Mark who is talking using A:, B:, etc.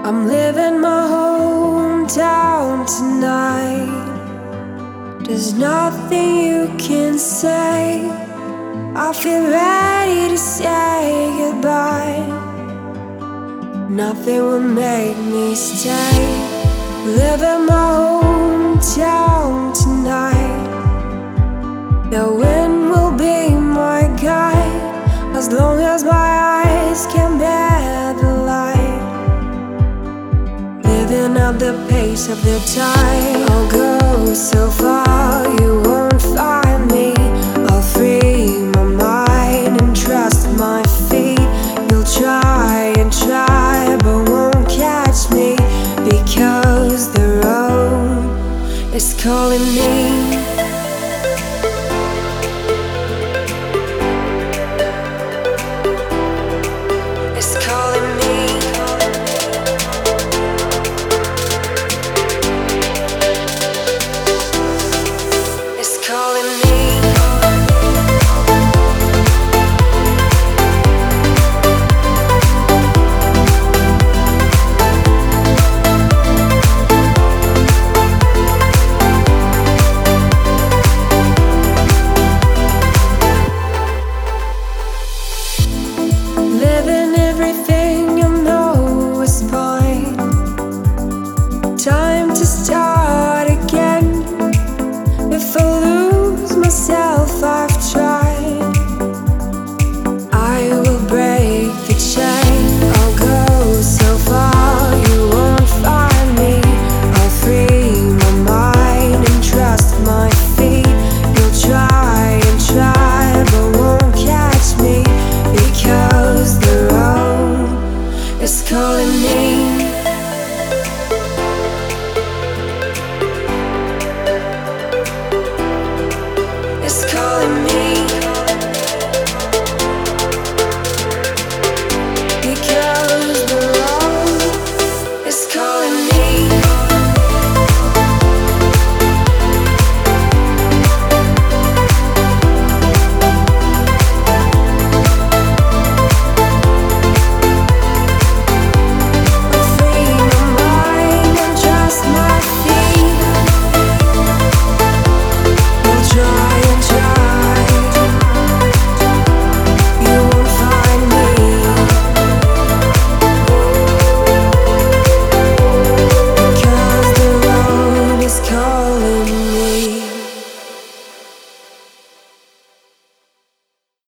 A: I'm leaving my hometown tonight. There's nothing you can say. I feel ready to say goodbye. Nothing will make me stay. Leaving my hometown tonight. The wind will be my guide, as long as my eyes can bear the light. Living at the pace of the tide. I'll go so far, you won't find me. I'll free my mind and trust my feet. You'll try and try, but won't catch me, because the road is calling me. It's calling me. It's calling me. Living everything I know is fine. Time to start again. If I lose myself, I